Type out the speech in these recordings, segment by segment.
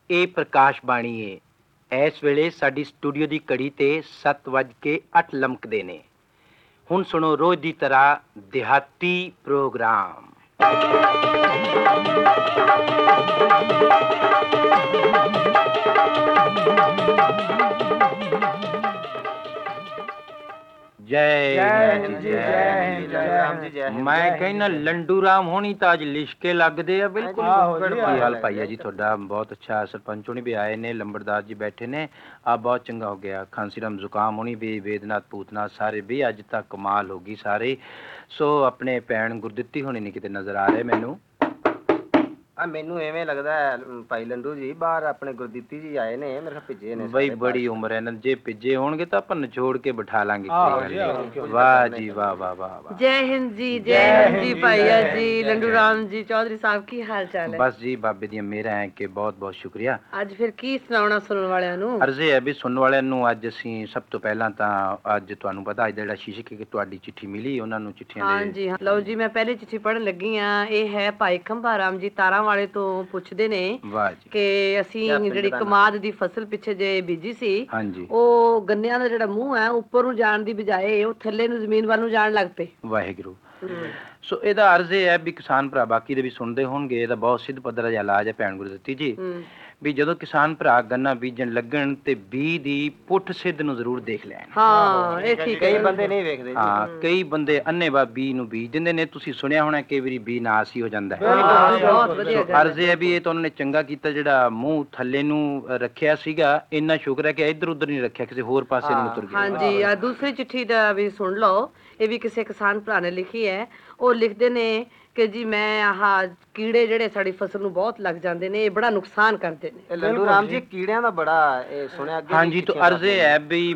ਇਹ ਪ੍ਰਕਾਸ਼ ਬਾਣੀ ਏ। ਇਸ ਵੇਲੇ ਸਾਡੀ ਸਟੂਡੀਓ ਦੀ ਘੜੀ ਤੇ 7:08 ਲਮਕਦੇ ਨੇ। ਹੁਣ ਸੁਣੋ ਰੋਜ਼ ਦੀ ਤਰ੍ਹਾਂ ਦਿਹਾਤੀ ਪ੍ਰੋਗਰਾਮ। ਮੈਂ ਕਹਿੰਦਾ ਲੰਡੂ ਰਾਮ ਹੋਣੀ ਤਾਂ ਅੱਜ ਲਿਸ਼ਕੇ ਲੱਗਦੇ ਆ ਬਿਲਕੁਲ। ਕੀ ਹਾਲ ਭਾਈਆ ਜੀ ਤੁਹਾਡਾ? ਬਹੁਤ ਅੱਛਾ। ਸਰਪੰਚ ਹੋਣੀ ਵੀ ਆਏ ਨੇ, ਲੰਬੜਦਾਰ ਜੀ ਬੈਠੇ ਨੇ। ਆ ਬਹੁਤ ਚੰਗਾ ਹੋ ਗਿਆ। ਖਾਂਸੀ ਰਾਮ ਜ਼ੁਕਾਮ ਹੋਣੀ ਵੀ, ਵੇਦਨਾਥ ਭੂਤਨਾਥ ਸਾਰੇ ਵੀ ਅੱਜ ਤੱਕ ਕਮਾਲ ਹੋ ਗਈ ਸਾਰੇ। ਸੋ ਆਪਣੇ ਭੈਣ ਗੁਰਦਿੱਤੀ ਹੋਣੀ ਨਹੀਂ ਕਿਤੇ ਨਜ਼ਰ ਆ ਰਹੇ ਮੈਨੂੰ। ਮੈਨੂੰ ਐਵੇਂ ਲੱਗਦਾ ਭਾਈ ਲੰਡੂ ਜੀ ਬਾਹਰ ਆਪਣੇ ਗੁਰਦੀਤੀ ਜੀ ਆਏ ਨੇ, ਮੇਰੇ ਖਿਆਲ ਭਿੱਜੇ ਨੇ ਬਈ ਬੜੀ ਉਮਰ ਹੈ ਇਹਨਾਂ ਦੀ, ਜੇ ਭਿੱਜੇ ਹੋਣਗੇ ਤਾਂ ਆਪਾਂ ਨਿਚੋੜ ਕੇ ਬਿਠਾ ਲਾਂਗੇ। ਵਾਹ ਜੀ ਵਾਹ ਵਾਹ ਵਾਹ। ਜੈ ਹਿੰਦ ਜੀ, ਜੈ ਹਿੰਦ ਜੀ ਭਾਈਆ ਜੀ, ਲੰਡੂ ਰਾਮ ਜੀ, ਚੌਧਰੀ ਸਾਹਿਬ ਕੀ ਹਾਲ ਚਾਲ ਹੈ? ਬਸ ਜੀ ਬਾਬੇ ਦੀਆਂ ਮਿਹਰਾਂ ਹੈ ਕਿ ਬਹੁਤ ਬਹੁਤ ਸ਼ੁਕਰੀਆ। ਅੱਜ ਫਿਰ ਕੀ ਸੁਣਾਉਣਾ ਸੁਣਨ ਵਾਲਿਆਂ ਨੂੰ? ਅਰਜ਼ੇ ਹੈ ਵੀ ਸੁਣਨ ਵਾਲਿਆਂ ਨੂੰ ਅੱਜ ਅਸੀਂ ਸਭ ਤੋਂ ਪਹਿਲਾਂ ਤਾਂ ਅੱਜ ਤੁਹਾਨੂੰ ਪਤਾ ਅੱਜ ਜਿਹੜਾ ਸ਼ੀਸ਼ੇ ਕਿ ਤੁਹਾਡੀ ਚਿੱਠੀ ਮਿਲੀ ਉਹਨਾਂ ਨੂੰ ਚਿੱਠੀਆਂ ਹਾਂਜੀ ਹਾਂ, ਲਓ ਜੀ ਮੈਂ ਪਹਿਲੀ ਚਿੱਠੀ ਪੜ੍ਹਨ ਲੱਗੀ ਆ। ਇਹ ਹੈ ਭਾਈ ਖੰਭਾ ਰਾਮ ਜੀ ਤਾਰਾਂ ਵਾਲੇ ਤੋਂ, ਪੁੱਛਦੇ ਨੇ ਕਿ ਅਸੀਂ ਜਿਹੜੀ ਕਮਾਦ ਦੀ ਫਸਲ ਪਿੱਛੇ ਜੇ ਬੀਜੀ ਸੀ, ਉਹ ਗੰਨਿਆਂ ਦਾ ਜਿਹੜਾ ਮੂੰਹ ਹੈ ਉੱਪਰ ਨੂੰ ਜਾਣ ਦੀ ਬਜਾਏ ਉਹ ਥੱਲੇ ਨੂੰ ਜ਼ਮੀਨ ਵੱਲ ਨੂੰ ਜਾਣ ਲੱਗ ਪਏ। ਵਾਹਿਗੁਰੂ। ਸੋ ਇਹਦਾ ਅਰਜ਼ ਇਹ ਹੈ ਵੀ ਕਿਸਾਨ ਭਰਾ ਬਾਕੀ ਦੇ ਵੀ ਸੁਣਦੇ ਹੋਣਗੇ, ਇਹਦਾ ਬਹੁਤ ਸਿੱਧ ਪੱਧਰ ਜਿਹਾ ਇਲਾਜ ਹੈ ਭੈਣ ਗੁਰਦਿੱਤੀ ਜੀ, ਵੀ ਜਦੋਂ ਕਿਸਾਨ ਭਰਾ ਗੰਨਾ ਬੀਜਣ ਲੱਗਣ ਤੇ ਬੀਜ ਦੀ ਪੁੱਠ ਸਿੱਧ ਨੂੰ ਜ਼ਰੂਰ ਦੇਖ ਲੈਣ। ਹਾਂ ਇਹ ਠੀਕ ਹੈ, ਕਈ ਬੰਦੇ ਨਹੀਂ ਵੇਖਦੇ। ਹਾਂ ਕਈ ਬੰਦੇ ਅੰਨੇਵਾਹ ਬੀ ਨੂੰ ਬੀਜ ਦਿੰਦੇ ਨੇ। ਤੁਸੀਂ ਸੁਣਿਆ ਹੋਣਾ ਕਈ ਵਾਰੀ ਬੀ ਨਾਸ ਹੀ ਹੋ ਜਾਂਦਾ ਹੈ। ਅਰਜ਼ ਹੈ ਵੀ ਇਹ ਤਾਂ ਉਹਨਾਂ ਨੇ ਚੰਗਾ ਕੀਤਾ ਜਿਹੜਾ ਮੂੰਹ ਥੱਲੇ ਨੂੰ ਰੱਖਿਆ ਸੀਗਾ। ਇੰਨਾ ਸ਼ੁਕਰ ਹੈ ਕਿ ਇੱਧਰ ਉੱਧਰ ਨਹੀਂ ਰੱਖਿਆ, ਕਿਸੇ ਹੋਰ ਪਾਸੇ ਨੂੰ ਤੁਰ ਗਿਆ। ਹਾਂਜੀ ਆ ਦੂਸਰੀ ਚਿੱਠੀ ਦਾ ਵੀ ਸੁਣ ਲਓ। ਇਹ ਵੀ ਕਿਸੇ ਕਿਸਾਨ ਭਰਾ ਨੇ ਲਿਖੀ ਹੈ। ਉਹ ਲਿਖਦੇ ਨੇ ਕਿ ਜੀ ਮੈਂ ਆਹ ਕੀੜੇ ਜਿਹੜੇ ਸਾਡੀ ਫਸਲ ਨੂੰ ਬਹੁਤ ਲੱਗ ਜਾਂਦੇ ਨੇ, ਇਹ ਬੜਾ ਨੁਕਸਾਨ ਕਰਦੇ ਨੇ। ਲੰਡੂ ਰਾਮ ਜੀ ਕੀੜਿਆਂ ਦਾ ਬੜਾ ਇਹ ਸੁਣਿਆ ਅੱਗੇ। ਹਾਂਜੀ ਤਾਂ ਅਰਜ਼ ਹੈ ਵੀ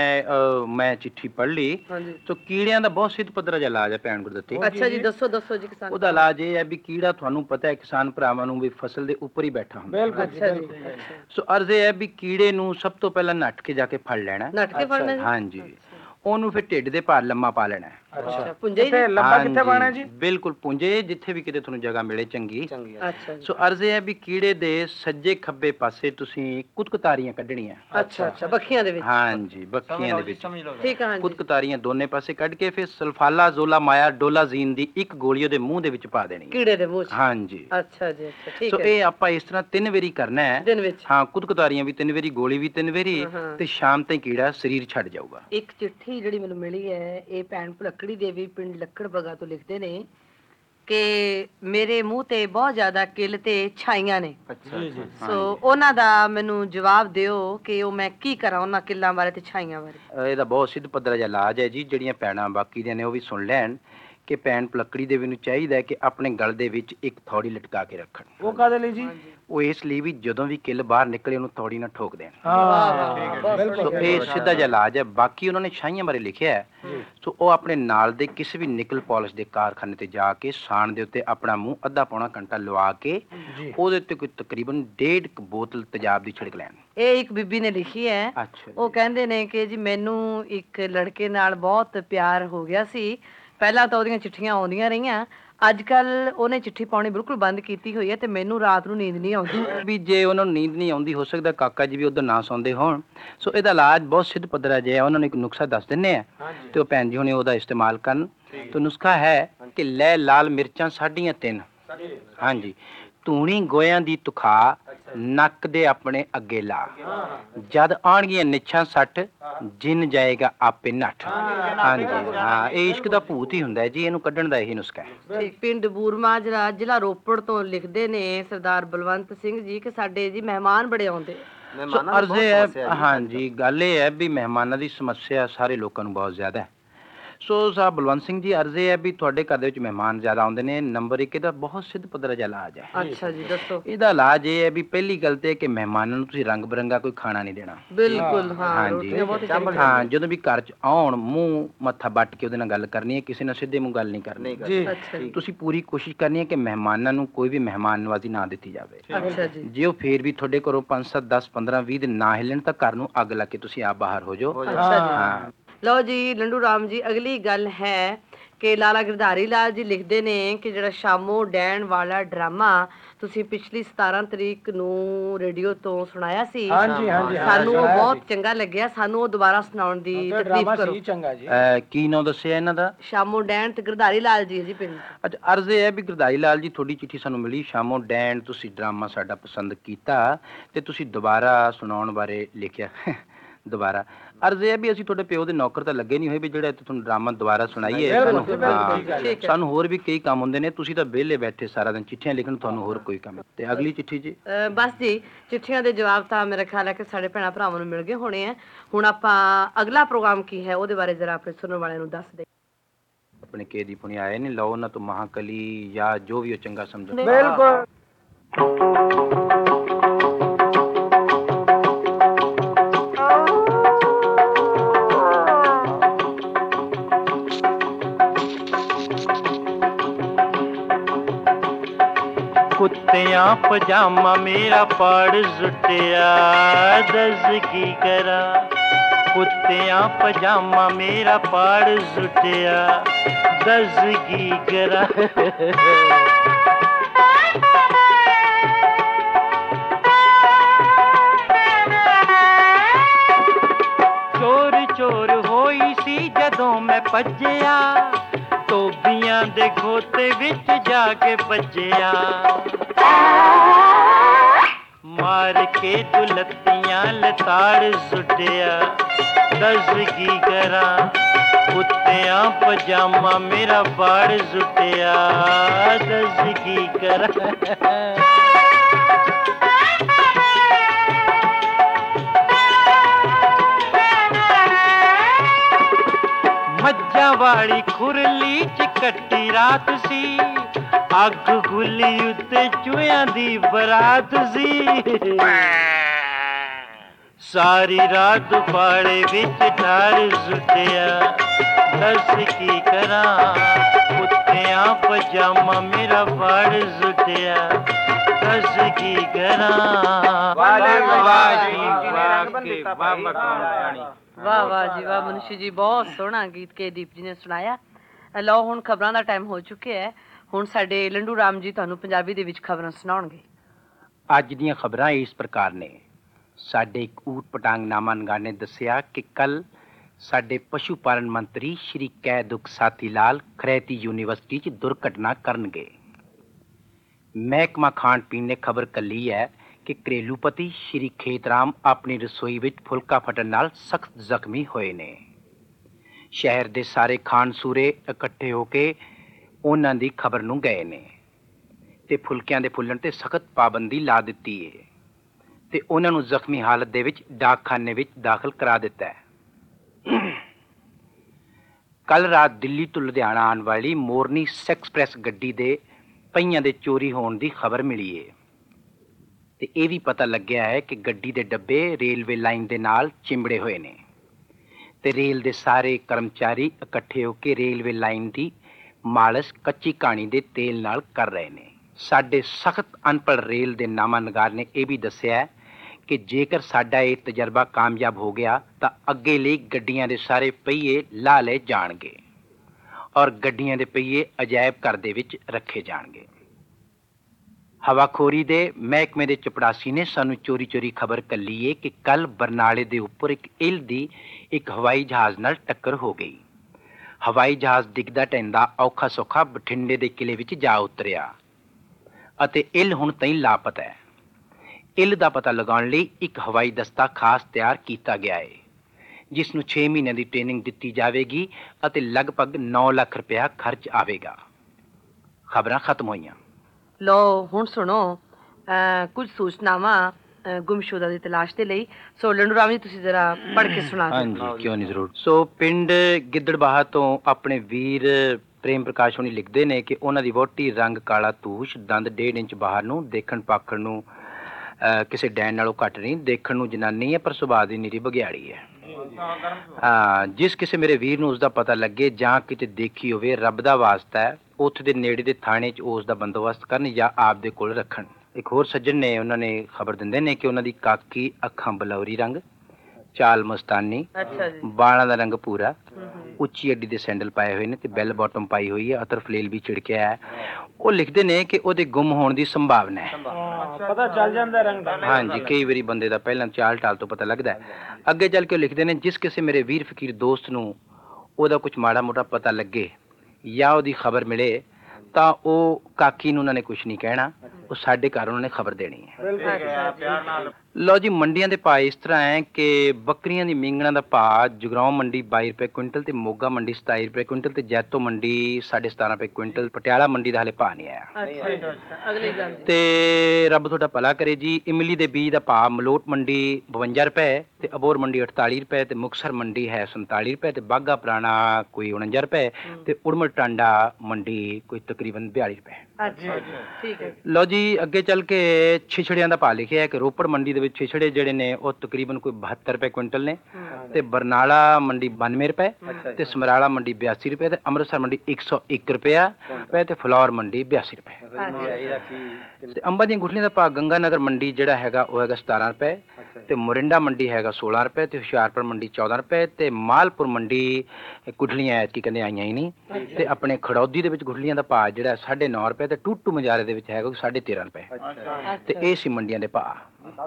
ਮੈਂ ਚਿੱਠੀ ਪੜ੍ਹ ਲਈ ਤਾਂ ਕੀੜਿਆਂ ਦਾ ਬਹੁਤ ਸਿੱਧ ਪੱਧਰ ਜਿਹਾ ਇਲਾਜ ਹੈ ਭੈਣ ਗੁਰਦਿੱਤੀ। ਅੱਛਾ ਜੀ ਦੱਸੋ ਦੱਸੋ ਜੀ। ਕਿਸਾਨ ਉਹਦਾ ਇਲਾਜ ਇਹ ਹੈ ਵੀ ਕੀੜਾ ਤੁਹਾਨੂੰ ਪਤਾ ਹੈ ਕਿਸਾਨ ਭਰਾਵਾਂ ਨੂੰ ਵੀ ਫਸਲ ਦੇ ਉੱਪਰ ਹੀ ਬੈਠਾ ਹੁੰਦਾ। ਅੱਛਾ ਜੀ। ਸੋ ਅਰਜ਼ ਇਹ ਹੈ ਵੀ ਕੀੜੇ ਨੂੰ ਸਭ ਤੋਂ ਪਹਿਲਾਂ ਨੱਠ ਕੇ ਜਾ ਕੇ ਫੜ ਲੈਣਾ। ਨੱਠ ਕੇ ਫੜਨਾ ਜੀ? ਹਾਂਜੀ। ਉਹਨੂੰ ਫਿਰ ਢਿੱਡ ਦੇ ਭਾਰ ਲੰਮਾ ਪਾ ਲੈਣਾ। ਅੱਛਾ ਪੁੰਜੇ ਲੰਮਾ ਕਿੱਥੇ ਪਾਣਾ ਜੀ? ਬਿਲਕੁਲ ਪੁੰਜੇ, ਜਿੱਥੇ ਵੀ ਕਿਤੇ ਤੁਹਾਨੂੰ ਜਗ੍ਹਾ ਮਿਲੇ ਚੰਗੀ। ਅੱਛਾ। ਸੋ ਅਰਜ਼ ਹੈ ਵੀ ਕੀੜੇ ਦੇ ਸੱਜੇ ਖੱਬੇ ਪਾਸੇ ਤੁਸੀਂ ਕੁਤਕਤਾਰੀਆਂ ਕੱਢਣੀਆਂ। ਅੱਛਾ ਬੱਖੀਆਂ ਦੇ ਵਿੱਚ? ਹਾਂਜੀ ਬੱਖੀਆਂ ਦੇ ਵਿੱਚ। ਠੀਕ ਹੈ। ਕੁਤਕਤਾਰੀਆਂ ਦੋਨੇ ਪਾਸੇ ਕੱਢ ਕੇ ਫਿਰ ਸਲਫਾਲਾ ਜ਼ੋਲਾ ਮਾਇਆ ਡੋਲਾਜ਼ੀਨ ਦੀ ਇੱਕ ਗੋਲੀ ਉਹਦੇ ਮੂੰਹ ਦੇ ਵਿੱਚ ਪਾ ਦੇਣੀ ਕੀੜੇ ਦੇ ਮੂੰਹ 'ਚ। ਹਾਂਜੀ। ਅੱਛਾ ਜੀ ਅੱਛਾ ਠੀਕ ਹੈ। ਸੋ ਇਹ ਆਪਾਂ ਇਸ ਤਰ੍ਹਾਂ 3 ਵਾਰੀ ਕਰਨਾ ਹੈ ਦਿਨ ਵਿੱਚ? ਹਾਂ ਕੁਤਕਤਾਰੀਆਂ ਵੀ 3 ਵਾਰੀ, ਗੋਲੀ ਵੀ 3 ਵਾਰੀ, ਤੇ ਸ਼ਾਮ ਤਾਈਂ ਕੀੜਾ ਸਰੀਰ ਛੱਡ ਜਾਊਗਾ। ਇੱਕ ਚਿੱਠੀ ਜਿਹੜੀ ਮੈਨੂੰ ਮਿਲੀ ਹੈ ਇਹ ਭੈਣ ਭੁਲੱਕੜੀ ਦੇਵੀ ਪਿੰਡ ਲੱਕੜ ਬਗਾ ਤੋਂ ਲਿਖਦੇ ਨੇ ਕਿ ਮੇਰੇ ਮੂੰਹ ਤੇ ਬਹੁਤ ਜ਼ਿਆਦਾ ਕਿੱਲ ਤੇ ਛਾਈਆਂ ਨੇ। ਸੋ ਉਹਨਾਂ ਦਾ ਮੈਨੂੰ ਜਵਾਬ ਦਿਓ ਕਿ ਉਹ ਮੈਂ ਕੀ ਕਰਾਂ ਉਹਨਾਂ ਕਿੱਲਾਂ ਬਾਰੇ ਤੇ ਛਾਈਆਂ ਬਾਰੇ। ਇਹਦਾ ਬਹੁਤ ਸਿੱਧ ਪੱਧਰ ਜਿਹਾ ਇਲਾਜ ਹੈ ਜੀ। ਜਿਹੜੀਆਂ ਭੈਣਾਂ ਬਾਕੀ ਦੀਆਂ ਨੇ ਉਹ ਵੀ ਸੁਣ ਲੈਣ ਕਿ ਭੈਣ ਭੁਲੱਕੜੀ ਦੇਵੀ ਨੂੰ ਚਾਹੀਦਾ ਹੈ ਕਿ ਆਪਣੇ ਗਲ ਦੇ ਵਿੱਚ ਇੱਕ ਥੌੜੀ ਲਟਕਾ ਕੇ ਰੱਖਣ। ਉਹ ਕਾਹਦੇ ਲਈ ਜੀ? ਉਹ ਇਸ ਲਈ ਵੀ ਜਦੋਂ ਵੀ ਕਿੱਲ ਬਾਹਰ ਨਿਕਲੇ ਉਹਨੂੰ ਥੌੜੀ ਨਾਲ ਠੋਕ ਦੇਣ। ਸੋ ਇਹ ਸਿੱਧਾ ਜਿਹਾ ਇਲਾਜ ਹੈ। ਬਾਕੀ ਉਹਨਾਂ ਨੇ ਛਾਈਆਂ ਬਾਰੇ ਲਿਖਿਆ ਹੈ। ਸੋ ਉਹ ਆਪਣੇ ਨਾਲ ਦੇ ਕਿਸੇ ਵੀ ਨਿਕਲ ਪਾਲਿਸ਼ ਦੇ ਕਾਰਖਾਨੇ ਤੇ ਜਾ ਕੇ ਸਾਣ ਦੇ ਉੱਤੇ ਆਪਣਾ ਮੂੰਹ ਅੱਧਾ ਪੌਣਾ ਘੰਟਾ ਲਵਾ ਕੇ ਉਹਦੇ ਉੱਤੇ ਕੋਈ ਤਕਰੀਬਨ 1.5 ਬੋਤਲ ਤੇਜ਼ਾਬ ਦੀ ਛਿੜਕ ਲੈਣ। ਇਹ ਇੱਕ ਬੀਬੀ ਨੇ ਲਿਖੀ ਹੈ। ਉਹ ਕਹਿੰਦੇ ਨੇ ਕਿ ਜੀ ਮੈਨੂੰ ਇੱਕ ਲੜਕੇ ਨਾਲ ਬਹੁਤ ਪਿਆਰ ਹੋ ਗਿਆ ਸੀ। ਪਹਿਲਾਂ ਤਾਂ ਉਹਦੀਆਂ ਚਿੱਠੀਆਂ ਆਉਂਦੀਆਂ ਰਹੀਆਂ, ਅੱਜ ਕੱਲ ਉਹਨੇ ਚਿੱਠੀ ਪਾਉਣੀ ਬਿਲਕੁਲ ਬੰਦ ਕੀਤੀ ਹੋਈ ਹੈ ਤੇ ਮੈਨੂੰ ਰਾਤ ਨੂੰ ਨੀਂਦ ਨਹੀਂ ਆਉਂਦੀ। ਵੀ ਜੇ ਉਹਨਾਂ ਨੂੰ ਨੀਂਦ ਨਹੀਂ ਆਉਂਦੀ, ਹੋ ਸਕਦਾ ਕਾਕਾ ਜੀ ਵੀ ਉਧਰ ਨਾ ਸੌਂਦੇ ਹੋਣ। ਸੋ ਇਹਦਾ ਇਲਾਜ ਬਹੁਤ ਸਿੱਧ ਪੱਧਰ ਜਿਹਾ। ਉਹਨਾਂ ਨੂੰ ਇੱਕ ਨੁਸਖਾ ਦੱਸ ਦਿੰਨੇ ਆ ਤੇ ਉਹ ਭੈਣ ਜੀ ਹੁਣੇ ਉਹਦਾ ਇਸਤੇਮਾਲ ਕਰਨ। ਤੇ ਨੁਸਖਾ ਹੈ ਕਿ ਲੈ ਲਾਲ ਮਿਰਚਾਂ 3.5। ਹਾਂਜੀ। ਧੂਣੀ ਗੋਇਆਂ ਦੀ ਤੁਖਾ ਨੱਕ ਦੇ ਆਪਣੇ ਅੱਗੇ ਲਾ, ਜਦ ਆਣਗੀਆਂ ਨਿਛਾਂ 60 ਜਿੰਨ ਜਾਏਗਾ ਆਪੇ ਨੱਠ। ਹਾਂਜੀ ਹਾਂ ਇਹ ਇਸ਼ਕ ਦਾ ਭੂਤ ਹੀ ਹੁੰਦਾ ਹੈ ਜੀ, ਇਹਨੂੰ ਕੱਢਣ ਦਾ ਇਹੀ ਨੁਸਖਾ ਹੈ। ਪਿੰਡ ਬੂਰਮਾ ਜ਼ਿਲ੍ਹਾ ਰੋਪੜ ਤੋਂ ਲਿਖਦੇ ਨੇ ਸਰਦਾਰ ਬਲਵੰਤ ਸਿੰਘ ਜੀ ਕਿ ਸਾਡੇ ਜੀ ਮਹਿਮਾਨ ਬੜੇ ਆਉਂਦੇ। ਅਰਜ਼ੇ ਹੈ ਹਾਂਜੀ ਗੱਲ ਇਹ ਹੈ ਵੀ ਮਹਿਮਾਨਾਂ ਦੀ ਸਮੱਸਿਆ ਸਾਰੇ ਲੋਕਾਂ ਨੂੰ ਬਹੁਤ ਜ਼ਿਆਦਾ ਹੈ। ਸੋ ਸਾਹਿਬ ਬਲਵੰਤ ਸਿੰਘ ਜੀ ਅਰਜ਼ੇ ਹੈ ਵੀ ਤੁਹਾਡੇ ਘਰ ਦੇ ਵਿੱਚ ਮਹਿਮਾਨ ਜ਼ਿਆਦਾ ਆਉਂਦੇ ਨੇ। ਨੰਬਰ 1 ਇਹਦਾ ਬਹੁਤ ਸਿੱਧ ਪੱਧਰ ਜਿਹਾ ਇਲਾਜ ਹੈ। ਅੱਛਾ ਜੀ ਦੱਸੋ। ਇਹਦਾ ਇਲਾਜ ਇਹ ਹੈ ਵੀ ਪਹਿਲੀ ਗੱਲ ਤੇ ਕਿ ਮਹਿਮਾਨਾਂ ਨੂੰ ਤੁਸੀਂ ਰੰਗ ਬਰੰਗਾ ਕੋਈ ਖਾਣਾ ਨਹੀਂ ਦੇਣਾ। ਬਿਲਕੁਲ ਹਾਂਜੀ ਹਾਂ। ਜਦੋਂ ਵੀ ਘਰ ਚ ਆਉਣ ਮੂੰਹ ਮੱਥਾ ਵੱਟ ਕੇ ਉਹਦੇ ਨਾਲ ਗੱਲ ਕਰਨੀ ਹੈ, ਕਿਸੇ ਨਾਲ ਸਿੱਧੇ ਮੂੰਹ ਗੱਲ ਨਹੀਂ ਕਰਨੀ। ਤੁਸੀਂ ਪੂਰੀ ਕੋਸ਼ਿਸ਼ ਕਰਨੀ ਹੈ ਕਿ ਮਹਿਮਾਨਾਂ ਨੂੰ ਕੋਈ ਵੀ ਮਹਿਮਾਨ ਨਵਾਜ਼ੀ ਨਾ ਦਿੱਤੀ ਜਾਵੇ। ਅੱਛਾ ਜੀ। ਜੇ ਉਹ ਫੇਰ ਵੀ ਤੁਹਾਡੇ ਘਰੋਂ 5 7 10 15 20 ਦਿਨ ਨਾ ਹਿੱਲਣ ਤਾਂ ਘਰ ਨੂੰ ਅੱਗ ਲਾ ਕੇ ਤੁਸੀਂ ਆਪ ਬਾਹਰ ਹੋ ਜਾਓ। ਲਓ ਜੀ ਲੰਡੂ ਰਾਮ ਜੀ ਅਗਲੀ ਗੱਲ ਹੈ ਕਿ ਲਾਲਾ ਗਿਰਧਾਰੀ ਲਾਲ ਜੀ ਲਿਖਦੇ ਨੇ ਕਿ ਜਿਹੜਾ ਸ਼ਾਮੋ ਡੈਣ ਵਾਲਾ ਡਰਾਮਾ ਤੁਸੀਂ ਪਿਛਲੀ 17 ਤਰੀਕ ਨੂੰ ਰੇਡੀਓ ਤੋਂ ਸੁਣਾਇਆ ਸੀ, ਸਾਨੂੰ ਉਹ ਬਹੁਤ ਚੰਗਾ ਲੱਗਿਆ। ਸਾਨੂੰ ਉਹ ਦੁਬਾਰਾ ਸੁਣਾਉਣ ਦੀ ਤਕਲੀਫ ਕਰੋ। ਕੀ ਨਾਂ ਦੱਸਿਆ ਇਹਨਾਂ ਦਾ? ਸ਼ਾਮੋ ਡੈਣ ਤੇ ਗਿਰਧਾਰੀ ਲਾਲ ਜੀ ਜੀ ਪਿੰਡ। ਅੱਛਾ, ਅਰਜ਼ ਇਹ ਹੈ ਵੀ ਗਿਰਧਾਰੀ ਲਾਲ ਜੀ, ਤੁਹਾਡੀ ਚਿੱਠੀ ਸਾਨੂੰ ਮਿਲੀ, ਸ਼ਾਮੋ ਡੈਣ ਤੁਸੀਂ ਡਰਾਮਾ ਸਾਡਾ ਪਸੰਦ ਕੀਤਾ ਤੇ ਤੁਸੀਂ ਦੁਬਾਰਾ ਸੁਣਾਉਣ ਬਾਰੇ ਲਿਖਿਆ। ਦੁਬਾਰਾ ਅਰਜ਼ ਇਹ ਹੈ ਵੀ ਅਸੀਂ ਤੁਹਾਡੇ ਪਿਓ ਦੇ ਨੌਕਰ ਤਾਂ ਲੱਗੇ ਨਹੀਂ ਹੋਏ ਵੀ ਜਿਹੜਾ ਤੁਹਾਨੂੰ ਡਰਾਮਾ ਦੁਬਾਰਾ ਸੁਣਾਈਏ। ਸਾਨੂੰ ਹੋਰ ਵੀ ਕਈ ਕੰਮ ਹੁੰਦੇ ਨੇ, ਤੁਸੀਂ ਤਾਂ ਵਿਹਲੇ ਬੈਠੇ ਸਾਰਾ ਦਿਨ ਚਿੱਠੀਆਂ ਲਿਖਣ, ਤੁਹਾਨੂੰ ਹੋਰ ਕੋਈ ਕੰਮ। ਤੇ ਅਗਲੀ ਚਿੱਠੀ ਜੀ? ਬਸ ਜੀ, ਚਿੱਠੀਆਂ ਦੇ ਜਵਾਬ ਤਾਂ ਮੇਰਾ ਖਿਆਲ ਹੈ ਕਿ ਸਾਡੇ ਭੈਣਾਂ ਭਰਾਵਾਂ ਨੂੰ ਮਿਲ ਗਏ ਹੋਣੇ ਆ। ਹੁਣ ਆਪਾਂ ਅਗਲਾ ਪ੍ਰੋਗਰਾਮ ਕੀ ਹੈ ਉਹਦੇ ਬਾਰੇ ਜ਼ਰਾ ਆਪਣੇ ਸੁਣਨ ਵਾਲਿਆਂ ਨੂੰ ਦੱਸ ਦੇ। ਆਪਣੇ ਕੇਦੀ ਪੁਣੀ ਆਏ ਨੇ, ਲਓ ਉਹਨਾਂ ਤੋਂ ਮਹਾਕਲੀ ਜਾਂ ਜੋ ਵੀ ਉਹ ਚੰਗਾ ਸਮਝੋ। ਬਿਲਕੁਲ। कुत्तियां पजामा मेरा पाड़ जुटिया, दस की करा। कुत्तियां पजामा मेरा पाड़ जुटिया, दस की करा। चोर चोर होई सी जदों मैं भज्जिया, ਧੋਬੀਆਂ ਦੇ ਖੋਤੇ ਵਿੱਚ ਜਾ ਕੇ ਭੱਜਿਆ। ਮਾਰ ਕੇ ਦੁਲੱਤੀਆਂ ਲਤਾੜ ਸੁੱਟਿਆ, ਦੱਸ ਕੀ ਕਰਾਂ। ਕੁੱਤਿਆਂ ਪਜਾਮਾ ਮੇਰਾ ਪਾੜ ਸੁੱਟਿਆ, ਦੱਸ ਕੀ ਕਰਾਂ। ਮੱਝਾਂ ਵਾਲੀ ਖੁਰਲੀ ਚ ਕੱਟੀ ਰਾਤ ਸੀ, ਅੱਗ ਗੁੱਲੀ ਉੱਤੇ ਚੂਹਿਆਂ ਦੀ ਬਰਾਤ ਸੀ। ਸਾਰੀ ਰਾਤ ਪਾੜੇ ਵਿੱਚ ਠਾਰ ਸੁੱਟਿਆ, ਦੱਸ ਕੀ ਕਰਾਂ। ਕੁੱਤਿਆਂ ਪਜਾਮਾ ਮੇਰਾ ਪਾੜ ਸੁੱਟਿਆ, ਦੱਸ ਕੀ ਕਰਾਂ। ਵਾਹ ਵਾਹ ਜੀ ਵਾਹ, ਮਨੁਸ਼ੀ ਜੀ ਬਹੁਤ ਸੋਹਣਾ ਗੀਤ ਕੇ ਦੀਪ ਜੀ ਨੇ ਸੁਣਾਇਆ। ਲਓ ਹੁਣ ਖਬਰਾਂ ਦਾ ਟਾਈਮ ਹੋ ਚੁੱਕਿਆ ਹੈ। ਹੁਣ ਸਾਡੇ ਲੰਡੂ ਰਾਮ ਜੀ ਤੁਹਾਨੂੰ ਪੰਜਾਬੀ ਦੇ ਵਿੱਚ ਖਬਰਾਂ ਸੁਣਾਉਣਗੇ। ਅੱਜ ਦੀਆਂ ਖਬਰਾਂ ਇਸ ਪ੍ਰਕਾਰ ਨੇ। ਸਾਡੇ ਇੱਕ ਊਟ ਪਟਾਂਗ ਨਾਮਾਨਗਾਰ ਨੇ ਦੱਸਿਆ ਕਿ ਕੱਲ ਸਾਡੇ ਪਸ਼ੂ ਪਾਲਣ ਮੰਤਰੀ ਸ਼੍ਰੀ ਕੈਦੁਖ ਸਾਥੀ ਲਾਲ ਖਰੈਤੀ ਯੂਨੀਵਰਸਿਟੀ 'ਚ ਦੁਰਘਟਨਾ ਕਰਨਗੇ। ਮਹਿਕਮਾ ਖਾਣ ਪੀਣ ਨੇ ਖਬਰ ਕੱਲੀ ਹੈ ਕਿ ਘਰੇਲੂ ਪਤੀ ਸ਼੍ਰੀ ਖੇਤਰਾਮ ਆਪਣੀ ਰਸੋਈ ਵਿੱਚ ਫੁਲਕਾ ਫਟਣ ਨਾਲ ਸਖਤ ਜ਼ਖਮੀ ਹੋਏ ਨੇ। ਸ਼ਹਿਰ ਦੇ ਸਾਰੇ ਖਾਨਸੂਰੇ ਇਕੱਠੇ ਹੋ ਕੇ ਉਹਨਾਂ ਦੀ ਖਬਰ ਨੂੰ ਗਏ ਨੇ ਤੇ ਫੁਲਕਿਆਂ ਦੇ ਫੁੱਲਣ ਤੇ ਸਖਤ ਪਾਬੰਦੀ ਲਾ ਦਿੱਤੀ ਹੈ ਤੇ ਉਹਨਾਂ ਨੂੰ ਜ਼ਖਮੀ ਹਾਲਤ ਦੇ ਵਿੱਚ ਡਾਕਖਾਨੇ ਵਿੱਚ ਦਾਖਲ ਕਰਾ ਦਿੱਤਾ ਹੈ। ਕੱਲ ਰਾਤ ਦਿੱਲੀ ਤੋਂ ਲੁਧਿਆਣਾ ਆਉਣ ਵਾਲੀ ਮੋਰਨੀ ਐਕਸਪ੍ਰੈਸ ਗੱਡੀ ਦੇ ਪਹੀਆਂ ਦੇ ਚੋਰੀ ਹੋਣ ਦੀ ਖਬਰ ਮਿਲੀ ਹੈ ਤੇ ਇਹ ਵੀ ਪਤਾ ਲੱਗਿਆ ਹੈ ਕਿ ਗੱਡੀ ਦੇ ਡੱਬੇ ਰੇਲਵੇ ਲਾਈਨ ਦੇ ਨਾਲ ਚਿੰਬੜੇ ਹੋਏ ਨੇ ਤੇ ਰੇਲ ਦੇ ਸਾਰੇ ਕਰਮਚਾਰੀ ਇਕੱਠੇ ਹੋ ਕੇ ਰੇਲਵੇ ਲਾਈਨ ਦੀ ਮਾਲਸ਼ ਕੱਚੀ ਕਹਾਣੀ ਦੇ ਤੇਲ ਨਾਲ ਕਰ ਰਹੇ ਨੇ। ਸਾਡੇ ਸਖਤ ਅਨਪੜ੍ਹ ਰੇਲ ਦੇ ਨਾਮਾਨਗਾਰ ਨੇ ਇਹ ਵੀ ਦੱਸਿਆ ਕਿ ਜੇਕਰ ਸਾਡਾ ਇਹ ਤਜਰਬਾ ਕਾਮਯਾਬ ਹੋ ਗਿਆ ਤਾਂ ਅੱਗੇ ਲਈ ਗੱਡੀਆਂ ਦੇ ਸਾਰੇ ਪਹੀਏ ਲਾ ਲਏ ਜਾਣਗੇ ਔਰ ਗੱਡੀਆਂ ਦੇ ਪਹੀਏ ਅਜਾਇਬ ਘਰ ਦੇ ਵਿੱਚ ਰੱਖੇ ਜਾਣਗੇ। ਹਵਾਖੋਰੀ ਦੇ ਮਹਿਕਮੇ ਦੇ ਚਪੜਾਸੀ ਨੇ ਸਾਨੂੰ ਚੋਰੀ ਚੋਰੀ ਖਬਰ ਕੱਲੀ ਏ ਕਿ ਕੱਲ ਬਰਨਾਲੇ ਦੇ ਉੱਪਰ ਇੱਕ ਇੱਲ ਦੀ ਇੱਕ ਹਵਾਈ ਜਹਾਜ਼ ਨਾਲ ਟੱਕਰ ਹੋ ਗਈ। ਹਵਾਈ ਜਹਾਜ਼ ਡਿੱਗਦਾ ਢਹਿੰਦਾ ਔਖਾ ਸੌਖਾ ਬਠਿੰਡੇ ਦੇ ਕਿਲੇ ਵਿੱਚ ਜਾ ਉਤਰਿਆ ਅਤੇ ਇੱਲ ਹੁਣ ਤਾਈਂ ਲਾਪਤਾ ਹੈ। ਇੱਲ ਦਾ ਪਤਾ ਲਗਾਉਣ ਲਈ ਇੱਕ ਹਵਾਈ ਦਸਤਾ ਖਾਸ ਤਿਆਰ ਕੀਤਾ ਗਿਆ ਹੈ ਜਿਸ ਨੂੰ 6 ਮਹੀਨਿਆਂ ਦੀ ਟ੍ਰੇਨਿੰਗ ਦਿੱਤੀ ਜਾਵੇਗੀ ਅਤੇ ਲਗਭਗ 9 ਲੱਖ ਰੁਪਇਆ ਖਰਚ ਆਵੇਗਾ। ਖਬਰਾਂ ਖਤਮ ਹੋਈਆਂ। ਲਓ ਹੁਣ ਸੁਣੋ ਕੁਝ ਸੂਚਨਾਵਾਂ ਗੁੰਮਸ਼ੁਦਾ ਦੀ ਤਲਾਸ਼ ਦੇ ਲਈ। ਸੋ ਲੰਡੂ ਰਾਮ ਜੀ ਤੁਸੀਂ ਜ਼ਰਾ ਪੜ੍ਹ ਕੇ ਸੁਣਾ ਦਿਓ। ਹਾਂਜੀ ਕਿਉਂ ਨਹੀਂ, ਜ਼ਰੂਰ। ਸੋ ਪਿੰਡ ਗਿੱਦੜਬਾਹਾ ਤੋਂ ਆਪਣੇ ਵੀਰ ਪ੍ਰੇਮ ਪ੍ਰਕਾਸ਼ ਹੋਣੀ ਲਿਖਦੇ ਨੇ ਕਿ ਉਹਨਾਂ ਦੀ ਵਹੁਟੀ ਰੰਗ ਕਾਲਾ ਤੂਸ਼, ਦੰਦ 1.5 ਇੰਚ ਬਾਹਰ ਨੂੰ, ਦੇਖਣ ਪਾਖਣ ਨੂੰ ਕਿਸੇ ਡੈਣ ਨਾਲੋਂ ਘੱਟ ਨਹੀਂ, ਦੇਖਣ ਨੂੰ ਜਨਾਨੀ ਹੈ ਪਰ ਸੁਭਾਅ ਦੀ ਨਿਰੀ ਬਘਿਆੜੀ ਹੈ। ਜਿਸ ਕਿਸੇ ਮੇਰੇ ਵੀਰ ਨੂੰ ਉਸ ਦਾ ਪਤਾ ਲੱਗੇ ਜਾਂ ਕਿਤੇ ਦੇਖੀ ਹੋਵੇ, ਰੱਬ ਦਾ ਵਾਸਤਾ ਹੈ ਉੱਥੇ ਦੇ ਨੇੜੇ ਦੇ ਥਾਣੇ 'ਚ ਉਸ ਦਾ ਬੰਦੋਬਸਤ ਕਰਨ ਜਾਂ ਆਪ ਦੇ ਕੋਲ ਰੱਖਣ। ਇੱਕ ਹੋਰ ਸੱਜਣ ਨੇ, ਉਹਨਾਂ ਨੇ ਖਬਰ ਦਿੰਦੇ ਨੇ ਕਿ ਉਹਨਾਂ ਦੀ ਕਾਕੀ ਅੱਖਾਂ ਬਲੌਰੀ ਰੰਗ, ਚਾਲ ਮਸਤਾਨੀ, ਬਾਲਾਂ ਦਾ ਰੰਗ ਪੂਰਾ, ਉੱਚੀ ਅੱਡੀ ਦੇ ਸੈਂਡਲ ਪਾਏ ਹੋਏ ਨੇ ਤੇ ਬੈਲ ਬਾਟਮ ਪਾਈ ਹੋਈ ਹੈ, ਅਤਰ ਫਲੇਲ ਵੀ ਛਿੜਕਿਆ ਹੈ। ਉਹ ਲਿਖਦੇ ਨੇ ਕਿ ਉਹਦੇ ਗੁੰਮ ਹੋਣ ਦੀ ਸੰਭਾਵਨਾ ਹੈ। ਪਤਾ ਚੱਲ ਜਾਂਦਾ ਰੰਗ ਦਾ। ਹਾਂਜੀ, ਕਈ ਵਾਰੀ ਬੰਦੇ ਦਾ ਪਹਿਲਾਂ ਚਾਲ ਢਾਲ ਤੋਂ ਪਤਾ ਲੱਗਦਾ ਹੈ। ਅੱਗੇ ਚੱਲ ਕੇ ਉਹ ਲਿਖਦੇ ਨੇ, ਜਿਸ ਕਿਸੇ ਮੇਰੇ ਵੀਰ ਫਕੀਰ ਦੋਸਤ ਨੂੰ ਉਹਦਾ ਕੁਝ ਮਾੜਾ ਮੋਟਾ ਪਤਾ ਲੱਗੇ ਜਾਂ ਉਹਦੀ ਖਬਰ ਮਿਲੇ ਤਾਂ ਉਹ ਕਾਕੀ ਨੂੰ ਉਹਨਾਂ ਨੇ ਕੁਝ ਨਹੀਂ ਕਹਿਣਾ, ਉਹ ਸਾਡੇ ਘਰ ਉਹਨਾਂ ਨੇ ਖਬਰ ਦੇਣੀ ਹੈ। ਲਓ ਜੀ, ਮੰਡੀਆਂ ਦੇ ਭਾਅ ਇਸ ਤਰ੍ਹਾਂ ਹੈ ਕਿ ਬੱਕਰੀਆਂ ਦੀ ਮੀਂਗਣਾ ਦਾ ਭਾਅ ਜਗਰਾਉਂ ਮੰਡੀ 22 ਰੁਪਏ ਕੁਇੰਟਲ ਤੇ ਮੋਗਾ ਮੰਡੀ 27 ਰੁਪਏ ਕੁਇੰਟਲ ਤੇ ਜੈਤੋ ਮੰਡੀ 17.5 ਰੁਪਏ ਕੁਇੰਟਲ। ਪਟਿਆਲਾ ਮੰਡੀ ਦਾ ਹਲੇ ਭਾਅ ਨਹੀਂ ਆਇਆ। ਅਗਲੀ ਗੱਲ ਤੇ ਰੱਬ ਤੁਹਾਡਾ ਭਲਾ ਕਰੇ ਜੀ। ਇਮਲੀ ਦੇ ਬੀਜ ਦਾ ਭਾਅ ਮਲੋਟ ਮੰਡੀ 52 ਰੁਪਏ ਤੇ ਅਬੋਰ ਮੰਡੀ 48 ਰੁਪਏ ਤੇ ਮੁਕਤਸਰ ਮੰਡੀ ਹੈ 47 ਰੁਪਏ ਤੇ ਬਾਗਾ ਪੁਰਾਣਾ ਕੋਈ 49 ਰੁਪਏ ਤੇ ਉੜਮੜ ਟਾਂਡਾ ਮੰਡੀ ਕੋਈ ਤਕਰੀਬਨ 42 ਰੁਪਏ। ਅੱਛਾ, ਠੀਕ ਹੈ। ਲਓ ਜੀ, ਅੱਗੇ ਚੱਲ ਕੇ ਛਿਛੜਿਆਂ ਦਾ ਭਾਅ ਲਿਖਿਆ ਹੈ ਕਿ ਰੋਪੜ ਮੰਡੀ ਦੇ ਵਿੱਚ ਛਿਛੜੇ ਜਿਹੜੇ ਨੇ ਉਹ ਤਕਰੀਬਨ ਕੋਈ 72 ਰੁਪਏ ਕੁਇੰਟਲ ਨੇ ਤੇ ਬਰਨਾਲਾ ਮੰਡੀ 92 ਰੁਪਏ ਤੇ ਸਮਰਾਲਾ ਮੰਡੀ 82 ਰੁਪਏ ਤੇ ਅੰਮ੍ਰਿਤਸਰ ਮੰਡੀ 101 ਰੁਪਇਆ ਤੇ ਫਲੌਰ ਮੰਡੀ 82 ਰੁਪਏ। ਤੇ ਅੰਬਾਂ ਦੀਆਂ ਗੁਠਲੀਆਂ ਦਾ ਭਾਅ ਗੰਗਾ ਨਗਰ ਮੰਡੀ ਜਿਹੜਾ ਹੈਗਾ ਉਹ ਹੈਗਾ 17 ਰੁਪਏ ਤੇ ਮੋਰਿੰਡਾ ਮੰਡੀ ਹੈਗਾ 16 ਰੁਪਏ ਤੇ ਹੁਸ਼ਿਆਰਪੁਰ ਮੰਡੀ 14 ਰੁਪਏ ਤੇ ਮਾਲਪੁਰ ਮੰਡੀ ਗੁਠਲੀਆਂ ਐਤਕੀ ਕਹਿੰਦੇ ਆਈਆਂ ਹੀ ਨਹੀਂ ਤੇ ਆਪਣੇ ਖੜੌਦੀ ਦੇ ਵਿੱਚ ਗੁਠਲੀਆਂ ਦਾ ਭਾਅ ਜਿਹੜਾ 9.5 ਰੁਪਏ ਤੇ ਟੂਟੂ ਮਜਾਰੇ ਦੇ ਵਿੱਚ ਹੈਗਾ 13.5 ਰੁਪਏ ਤੇ ਇਹ ਸੀ ਮੰਡੀਆਂ ਦੇ ਭਾਅ।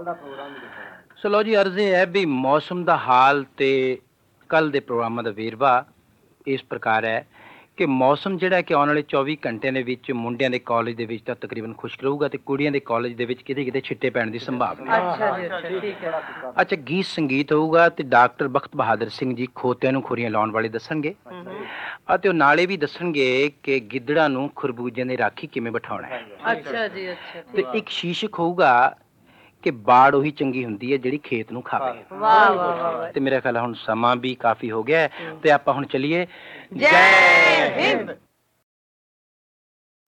ਸੋ ਲਓ ਜੀ, ਅਰਜ਼ ਇਹ ਹੈ ਵੀ ਮੌਸਮ ਦਾ ਹਾਲ ਤੇ ਕੱਲ ਦੇ ਪ੍ਰੋਗਰਾਮਾਂ ਦਾ ਵੇਰਵਾ ਇਸ ਪ੍ਰਕਾਰ ਹੈ ਕਿ ਮੌਸਮ ਜਿਹੜਾ ਕਿ ਆਉਣ ਵਾਲੇ 24 ਘੰਟਿਆਂ ਦੇ ਵਿੱਚ ਮੁੰਡਿਆਂ ਦੇ ਕਾਲਜ ਦੇ ਵਿੱਚ ਤਾਂ ਤਕਰੀਬਨ ਖੁਸ਼ਕ ਰਹੂਗਾ ਤੇ ਕੁੜੀਆਂ ਦੇ ਕਾਲਜ ਦੇ ਵਿੱਚ ਕਿਤੇ ਕਿਤੇ ਛਿੱਟੇ ਪੈਣ ਦੀ ਸੰਭਾਵਨਾ ਹੈ। ਅੱਛਾ ਜੀ, ਅੱਛਾ, ਠੀਕ ਹੈ। ਅੱਛਾ, ਗੀਤ ਸੰਗੀਤ ਹੋਊਗਾ ਤੇ ਡਾਕਟਰ ਬਖਤ ਬਹਾਦਰ ਸਿੰਘ ਜੀ ਖੋਤਿਆਂ ਨੂੰ ਖੁਰੀਆਂ ਲਾਉਣ ਵਾਲੇ ਦੱਸਣਗੇ ਅਤੇ ਉਹ ਨਾਲੇ ਵੀ ਦੱਸਣਗੇ ਕਿ ਗਿੱਦੜਾਂ ਨੂੰ ਖਰਬੂਜਿਆਂ ਦੀ ਰਾਖੀ ਕਿਵੇਂ ਬਿਠਾਉਣਾ ਹੈ। ਅੱਛਾ ਜੀ, ਅੱਛਾ। ਤੇ ਇੱਕ ਸ਼ੀਸ਼ਕ ਹੋਊਗਾ ਕਿ ਬਾੜ ਉਹੀ ਚੰਗੀ ਹੁੰਦੀ ਹੈ ਜਿਹੜੀ ਖੇਤ ਨੂੰ ਖਾਵੇ। ਵਾਹ ਵਾਹ ਵਾਹ। ਤੇ ਮੇਰਾ ਖਿਆਲ ਹੁਣ ਸਮਾਂ ਵੀ ਕਾਫੀ ਹੋ ਗਿਆ ਹੈ ਤੇ ਆਪਾਂ ਹੁਣ ਚੱਲੀਏ। ਜੈ ਹਿੰਦ।